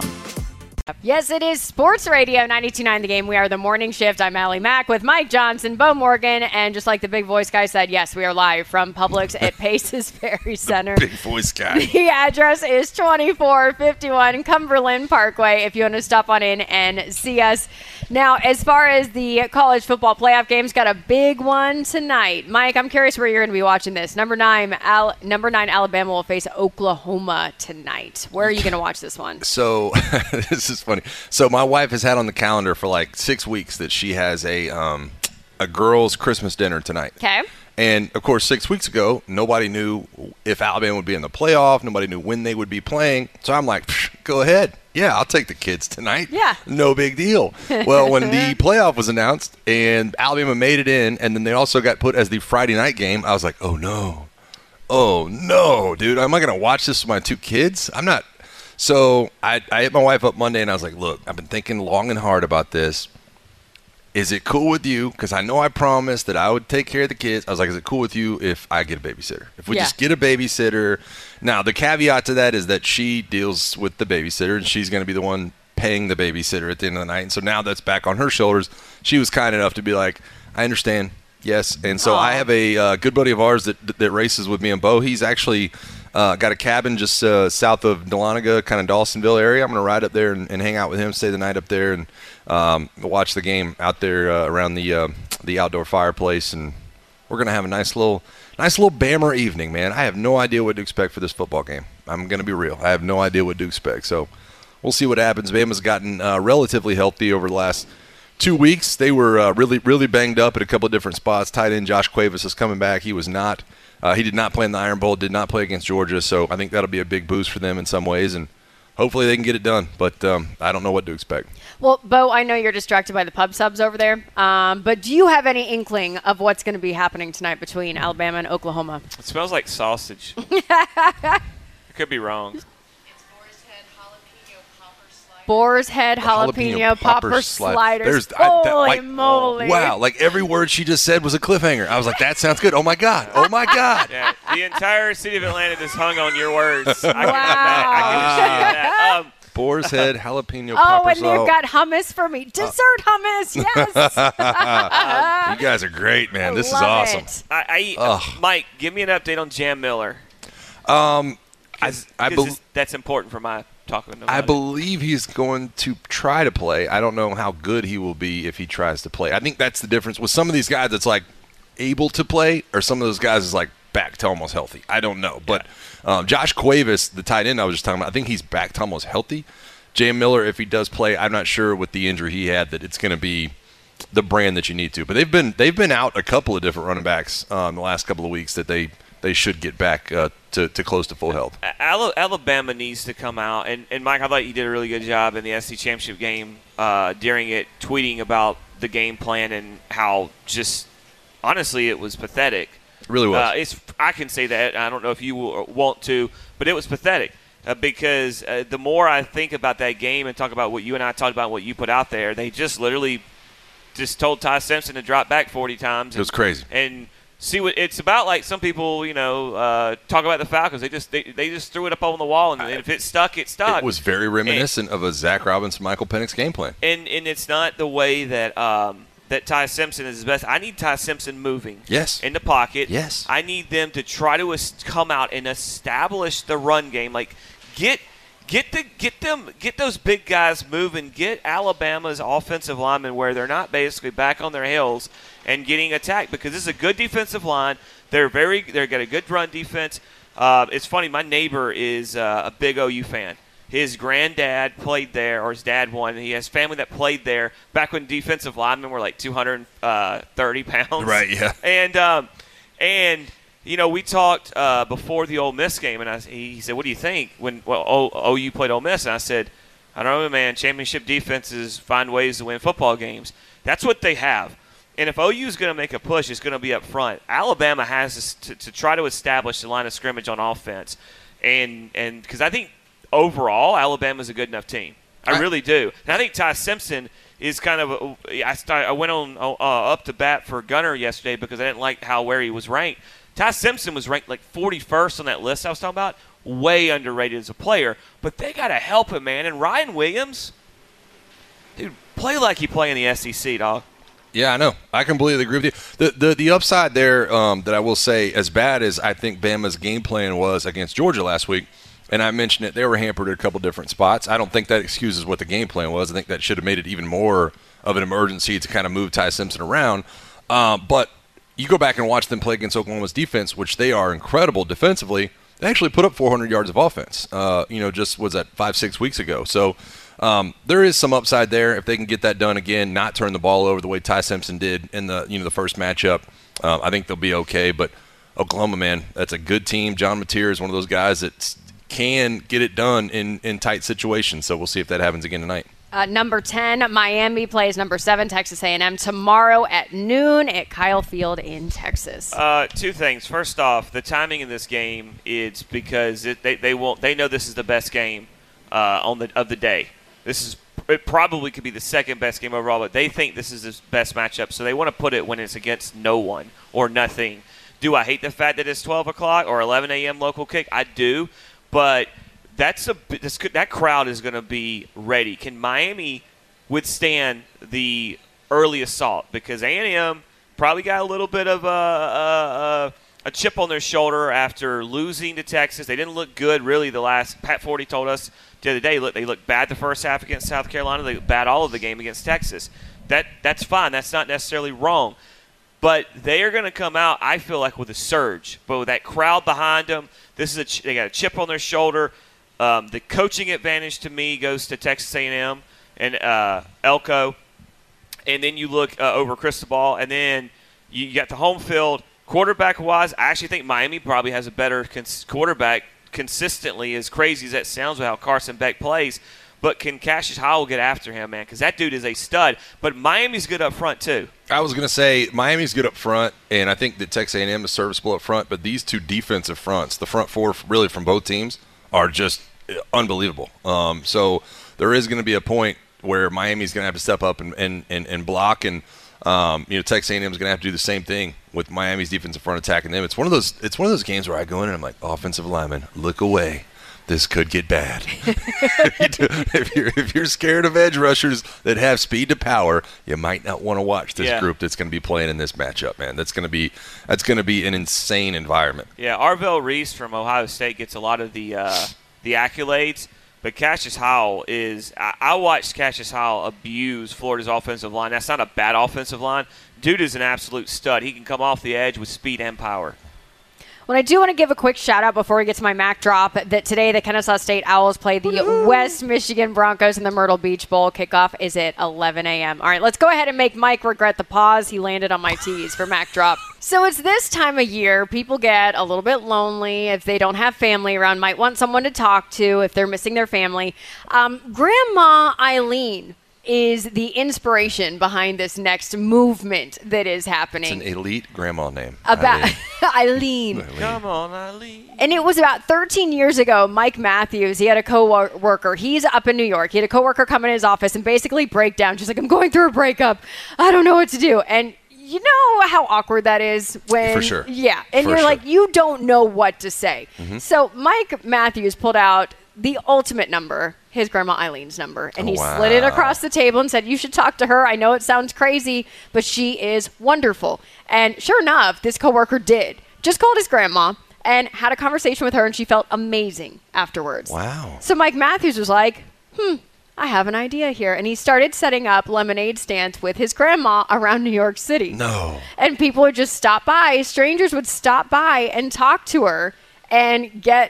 Yes, it is Sports Radio ninety-two point nine The Game. We are the morning shift. I'm Allie Mack with Mike Johnson, Bo Morgan, and just like the big voice guy said, yes, we are live from Publix at Paces Ferry Center. Big voice guy. The address is twenty-four fifty-one Cumberland Parkway if you want to stop on in and see us. Now, as far as the college football playoff games, got a big one tonight. Mike, I'm curious where you're going to be watching this. Number nine, Al- number nine Alabama will face Oklahoma tonight. Where are you going to watch this one? So this is funny. So my wife has had on the calendar for like six weeks that she has a um, a girls' Christmas dinner tonight. Okay. And, of course, six weeks ago, nobody knew if Alabama would be in the playoff. Nobody knew when they would be playing. So I'm like, go ahead. Yeah, I'll take the kids tonight. Yeah. No big deal. Well, when the playoff was announced and Alabama made it in, and then they also got put as the Friday night game, I was like, oh, no. Oh, no, dude. Am I going to watch this with my two kids? I'm not. So I, I hit my wife up Monday, and I was like, look, I've been thinking long and hard about this. Is it cool with you? Because I know I promised that I would take care of the kids. I was like, is it cool with you if I get a babysitter? If we Yeah. just get a babysitter. Now, the caveat to that is that she deals with the babysitter, and she's going to be the one paying the babysitter at the end of the night. And so now that's back on her shoulders. She was kind enough to be like, I understand. Yes. And so Aww. I have a uh, good buddy of ours that, that races with me and Bo. He's actually uh, got a cabin just uh, south of Dahlonega, kind of Dawsonville area. I'm going to ride up there and, and hang out with him, stay the night up there, and um, watch the game out there uh, around the uh, the outdoor fireplace and we're going to have a nice little nice little Bammer evening, man. I have no idea what to expect for this football game. I'm going to be real. I have no idea what to expect. So we'll see what happens. Bama's gotten uh, relatively healthy over the last two weeks. They were uh, really, really banged up at a couple of different spots. Tight end Josh Cuevas is coming back. He was not. Uh, he did not play in the Iron Bowl, did not play against Georgia. So I think that'll be a big boost for them in some ways. And hopefully they can get it done, but um, I don't know what to expect. Well, Bo, I know you're distracted by the pub subs over there, um, but do you have any inkling of what's going to be happening tonight between Alabama and Oklahoma? It smells like sausage. I could be wrong. Boar's Head jalapeno, jalapeno popper, popper sliders. There's, I, that, Holy like, moly. Oh, wow, like every word she just said was a cliffhanger. I was like, that sounds good. Oh, my God. Oh, my God. Yeah, the entire city of Atlanta just hung on your words. I wow. can, I can that. Um, Boar's Head jalapeno oh, popper. Oh, and they've got hummus for me. Dessert uh, hummus, yes. um, you guys are great, man. This is awesome. It. I, I uh, Mike, give me an update on Jam Miller. Um, I, I be- That's important for my talking about I it. believe he's going to try to play. I don't know how good he will be if he tries to play. I think that's the difference with some of these guys that's like able to play, or some of those guys is like back to almost healthy. I don't know. But um, Josh Cuevas, the tight end I was just talking about, I think he's back to almost healthy. Jam Miller, if he does play, I'm not sure with the injury he had that it's going to be the brand that you need to. But they've been they've been out a couple of different running backs um, the last couple of weeks that they, they should get back uh, to, to close to full health. Alabama needs to come out. And, and Mike, I thought you did a really good job in the S E C Championship game uh, during it, tweeting about the game plan and how just, honestly, it was pathetic. It really was. Uh, it's, I can say that. I don't know if you will, want to, but it was pathetic. Uh, because uh, the more I think about that game and talk about what you and I talked about, what you put out there, they just literally just told Ty Simpson to drop back forty times. And, it was crazy. And see what it's about. Like some people, you know, uh, talk about the Falcons. They just they, they just threw it up on the wall, and, and if it stuck, it stuck. It was very reminiscent and, of a Zach Robinson, Michael Penix game plan. And and it's not the way that um, that Ty Simpson is his best. I need Ty Simpson moving. Yes. In the pocket. Yes. I need them to try to come out and establish the run game. Like get. Get the get them get those big guys moving. Get Alabama's offensive linemen where they're not basically back on their heels and getting attacked, because this is a good defensive line. They're very they're got a good run defense. Uh, it's funny. My neighbor is uh, a big O U fan. His granddad played there, or his dad won. He has family that played there back when defensive linemen were like two hundred thirty pounds. Right. Yeah. And um, and. You know, we talked uh, before the Ole Miss game, and I, he said, what do you think when well, o, O U played Ole Miss? And I said, I don't know, man. Championship defenses find ways to win football games. That's what they have. And if O U is going to make a push, it's going to be up front. Alabama has to, to try to establish the line of scrimmage on offense. And and because I think overall, Alabama is a good enough team. I, I really do. And I think Ty Simpson is kind of a, I, started, I went on uh, up to bat for Gunner yesterday because I didn't like how where he was ranked. Ty Simpson was ranked like forty-first on that list I was talking about. Way underrated as a player. But they got to help him, man. And Ryan Williams, dude, play like you play in the S E C, dog. Yeah, I know. I completely agree with you. The the, the upside there um, that I will say, as bad as I think Bama's game plan was against Georgia last week, and I mentioned it, they were hampered at a couple different spots. I don't think that excuses what the game plan was. I think that should have made it even more of an emergency to kind of move Ty Simpson around. Um, but you go back and watch them play against Oklahoma's defense, which they are incredible defensively. They actually put up four hundred yards of offense, uh, you know, just was that five, six weeks ago. So um, there is some upside there if they can get that done again, not turn the ball over the way Ty Simpson did in the, you know, the first matchup. Um, I think they'll be okay. But Oklahoma, man, that's a good team. John Mateer is one of those guys that can get it done in, in tight situations. So we'll see if that happens again tonight. Uh, number ten, Miami plays number seven, Texas A and M, tomorrow at noon at Kyle Field in Texas. Uh, two things. First off, the timing in this game is because it, they they won't they know this is the best game uh, on the of the day. This is it probably could be the second best game overall, but they think this is the best matchup, so they want to put it when it's against no one or nothing. Do I hate the fact that it's twelve o'clock or eleven a.m. local kick? I do, but That's a this could, that crowd is going to be ready. Can Miami withstand the early assault? Because A and M probably got a little bit of a, a, a chip on their shoulder after losing to Texas. They didn't look good really the last. Pat Forty told us the other day. Look, they looked bad the first half against South Carolina. They looked bad all of the game against Texas. That that's fine. That's not necessarily wrong. But they are going to come out, I feel like, with a surge. But with that crowd behind them, this is a ch- they got a chip on their shoulder. Um, the coaching advantage to me goes to Texas A and M and uh, Elko. And then you look uh, over Cristobal, and then you got the home field. Quarterback-wise, I actually think Miami probably has a better cons- quarterback consistently, as crazy as that sounds with how Carson Beck plays. But can Cassius Howell get after him, man? Because that dude is a stud. But Miami's good up front, too. I was going to say Miami's good up front, and I think that Texas A and M is serviceable up front. But these two defensive fronts, the front four really from both teams, are just unbelievable. Um, so there is going to be a point where Miami's going to have to step up and, and, and, and block, and um, you know Texas A and M is going to have to do the same thing with Miami's defensive front attacking them. It's one of those it's one of those games where I go in and I'm like, offensive lineman, look away. This could get bad. if, you're, if you're scared of edge rushers that have speed to power, you might not want to watch this yeah. group that's going to be playing in this matchup, man. That's going to be that's going to be an insane environment. Yeah, Arvell Reese from Ohio State gets a lot of the uh, the accolades. But Cassius Howell is – I watched Cassius Howell abuse Florida's offensive line. That's not a bad offensive line. Dude is an absolute stud. He can come off the edge with speed and power. Well, I do want to give a quick shout-out before we get to my Mac drop that today the Kennesaw State Owls play the Woo-hoo. West Michigan Broncos in the Myrtle Beach Bowl. Kickoff is at eleven a.m. All right, let's go ahead and make Mike regret the pause he landed on my tees for Mac drop. So it's this time of year. People get a little bit lonely if they don't have family around, might want someone to talk to if they're missing their family. Um, Grandma Eileen is the inspiration behind this next movement that is happening. It's an elite grandma name. About Eileen. Eileen. Come on, Eileen. And it was about thirteen years ago, Mike Matthews, he had a co-worker. He's up in New York. He had a co-worker come in his office and basically break down. She's like, I'm going through a breakup. I don't know what to do. And you know how awkward that is when – For sure. Yeah. And For you're sure. like, you don't know what to say. Mm-hmm. So Mike Matthews pulled out the ultimate number, his grandma Eileen's number, and he Wow. slid it across the table and said, you should talk to her. I know it sounds crazy, but she is wonderful. And sure enough, this coworker did. Just called his grandma and had a conversation with her, and she felt amazing afterwards. Wow. So Mike Matthews was like, hmm, I have an idea here. And he started setting up lemonade stands with his grandma around New York City. No. And people would just stop by. Strangers would stop by and talk to her and get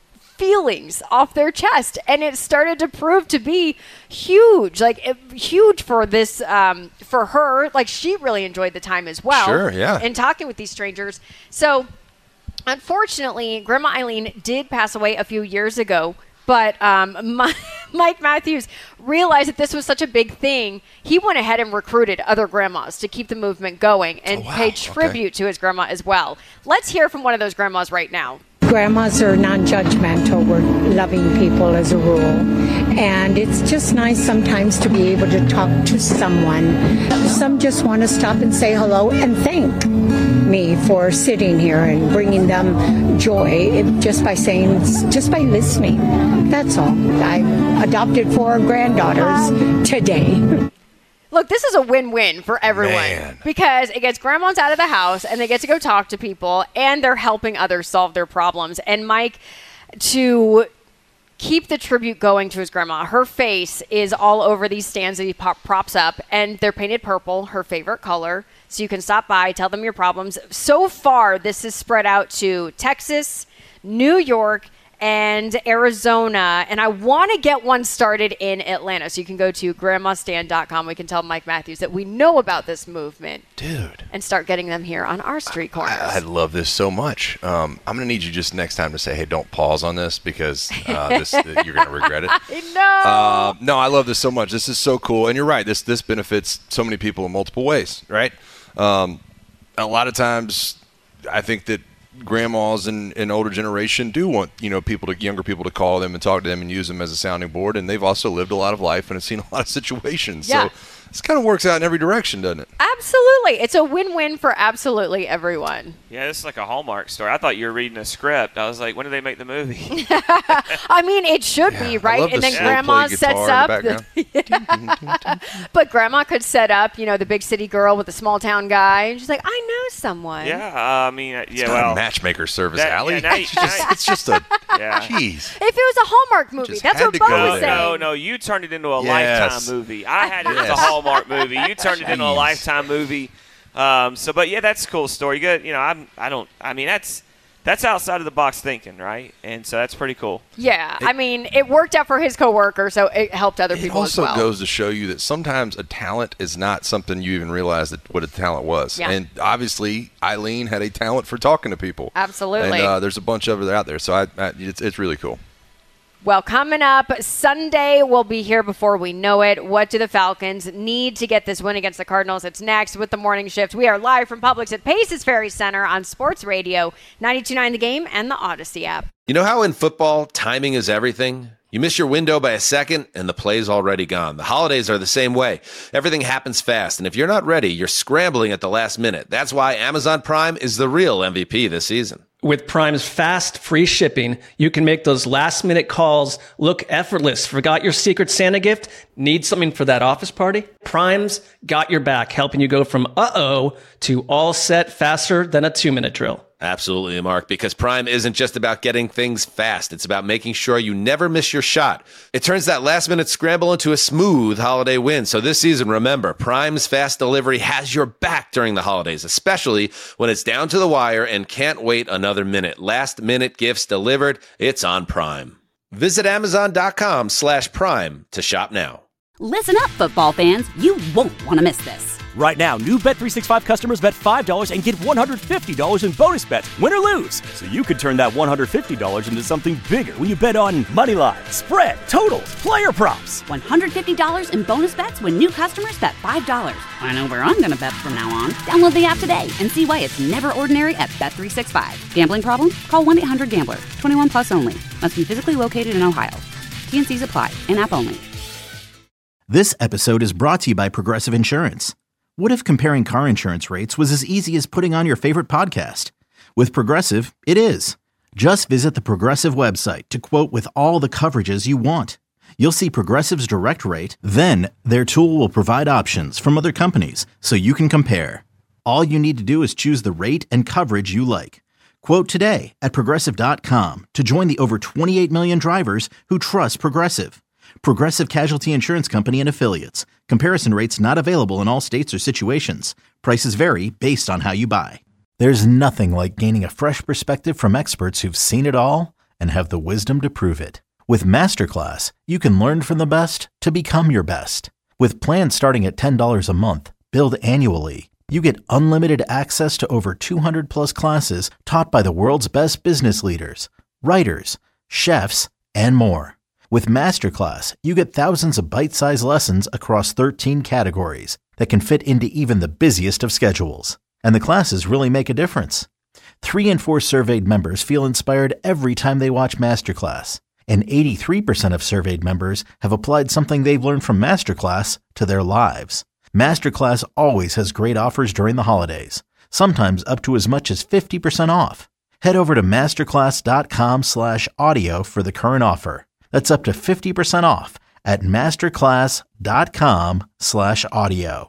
feelings off their chest. And it started to prove to be huge, like it, huge for this, um, for her. Like she really enjoyed the time as well. Sure, yeah. And talking with these strangers. So unfortunately, Grandma Eileen did pass away a few years ago. But um, my, Mike Matthews realized that this was such a big thing. He went ahead and recruited other grandmas to keep the movement going and Oh, wow. paid tribute Okay. to his grandma as well. Let's hear from one of those grandmas right now. Grandmas are non-judgmental. We're loving people as a rule. And it's just nice sometimes to be able to talk to someone. Some just want to stop and say hello and thank me for sitting here and bringing them joy just by saying, just by listening. That's all. I adopted four granddaughters today. Look, this is a win-win for everyone Man. because it gets grandmas out of the house and they get to go talk to people and they're helping others solve their problems. And Mike, to keep the tribute going to his grandma, her face is all over these stands that he pop- props up, and they're painted purple, her favorite color. So you can stop by, tell them your problems. So far, this is spread out to Texas, New York, and Arizona, and I want to get one started in Atlanta. So you can go to grandma stand dot com. We can tell Mike Matthews that we know about this movement. Dude. And start getting them here on our street corners. I, I love this so much. Um, I'm going to need you just next time to say, hey, don't pause on this because uh, this, uh, you're going to regret it. I know. Uh, no, I love this so much. This is so cool. And you're right. This this benefits so many people in multiple ways, right? Um, a lot of times I think that grandmas and, and older generation do want, you know, people to younger people to call them and talk to them and use them as a sounding board. And they've also lived a lot of life and have seen a lot of situations. Yeah. So this kind of works out in every direction, doesn't it? Absolutely. It's a win-win for absolutely everyone. Yeah, this is like a Hallmark story. I thought you were reading a script. I was like, when did they make the movie? I mean, it should Yeah, be, I right? love And the then slow grandma play sets guitar up. in the The, but grandma could set up, you know, the big city girl with the small town guy. And she's like, I know someone. yeah, uh, I mean, uh, It's yeah, not well. a matchmaker service, that- Allie. yeah, now you- it's, just, now- it's just a, Yeah. jeez. If it was a Hallmark movie, Just that's had what to Bo go was there. saying. No, no, you turned it into a Yes. Lifetime movie. I had it as a Yes. Hallmark movie. You turned it into a Jeez. Lifetime movie. Um, so, but yeah, that's a cool story. Good, you know, I'm, I don't, I mean, that's that's outside of the box thinking, right? And so that's pretty cool. Yeah, it, I mean, it worked out for his coworker, so it helped other people as well. It also goes to show you that sometimes a talent is not something you even realize that what a talent was. Yeah. And obviously, Eileen had a talent for talking to people. Absolutely. And uh, there's a bunch of it out there, so I, I, it's it's really cool. Well, coming up, Sunday will be here before we know it. What do the Falcons need to get this win against the Cardinals? It's next with the Morning Shift. We are live from Publix at Paces Ferry Center on Sports Radio, ninety-two point nine The Game and the Odyssey app. You know how in football, timing is everything? You miss your window by a second, and the play's already gone. The holidays are the same way. Everything happens fast, and if you're not ready, you're scrambling at the last minute. That's why Amazon Prime is the real M V P this season. With Prime's fast, free shipping, you can make those last-minute calls look effortless. Forgot your Secret Santa gift? Need something for that office party? Prime's got your back, helping you go from uh-oh to all set faster than a two-minute drill. Absolutely, Mark, because Prime isn't just about getting things fast. It's about making sure you never miss your shot. It turns that last-minute scramble into a smooth holiday win. So this season, remember, Prime's fast delivery has your back during the holidays, especially when it's down to the wire and can't wait another minute. Last-minute gifts delivered. It's on Prime. Visit Amazon.com slash Prime to shop now. Listen up, football fans. You won't want to miss this. Right now, new Bet three sixty-five customers bet five dollars and get one hundred fifty dollars in bonus bets, win or lose. So you could turn that one hundred fifty dollars into something bigger when you bet on money line, spread, totals, player props. one hundred fifty dollars in bonus bets when new customers bet five dollars. I know where I'm going to bet from now on. Download the app today and see why it's never ordinary at Bet three sixty-five. Gambling problem? Call one eight hundred gambler. twenty-one plus only. Must be physically located in Ohio. T and C's apply. In-app only. This episode is brought to you by Progressive Insurance. What if comparing car insurance rates was as easy as putting on your favorite podcast? With Progressive, it is. Just visit the Progressive website to quote with all the coverages you want. You'll see Progressive's direct rate, then their tool will provide options from other companies so you can compare. All you need to do is choose the rate and coverage you like. Quote today at Progressive dot com to join the over twenty-eight million drivers who trust Progressive. Progressive Casualty Insurance Company and Affiliates. Comparison rates not available in all states or situations. Prices vary based on how you buy. There's nothing like gaining a fresh perspective from experts who've seen it all and have the wisdom to prove it. With Masterclass, you can learn from the best to become your best. With plans starting at ten dollars a month, billed annually, you get unlimited access to over two hundred plus classes taught by the world's best business leaders, writers, chefs, and more. With Masterclass, you get thousands of bite-sized lessons across thirteen categories that can fit into even the busiest of schedules. And the classes really make a difference. Three in four surveyed members feel inspired every time they watch Masterclass. And eighty-three percent of surveyed members have applied something they've learned from Masterclass to their lives. Masterclass always has great offers during the holidays, sometimes up to as much as fifty percent off. Head over to masterclass.com slash audio for the current offer. That's up to fifty percent off at masterclass.com slash audio.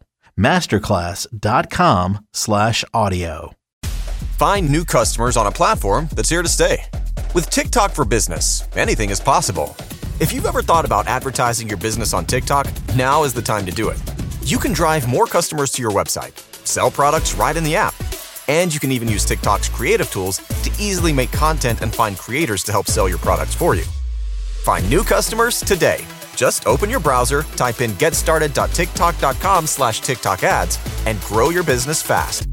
Masterclass.com slash audio. Find new customers on a platform that's here to stay. With TikTok for Business, anything is possible. If you've ever thought about advertising your business on TikTok, now is the time to do it. You can drive more customers to your website, sell products right in the app, and you can even use TikTok's creative tools to easily make content and find creators to help sell your products for you. Find new customers today. Just open your browser, type in getstarted.tiktok.com slash TikTok ads, and grow your business fast.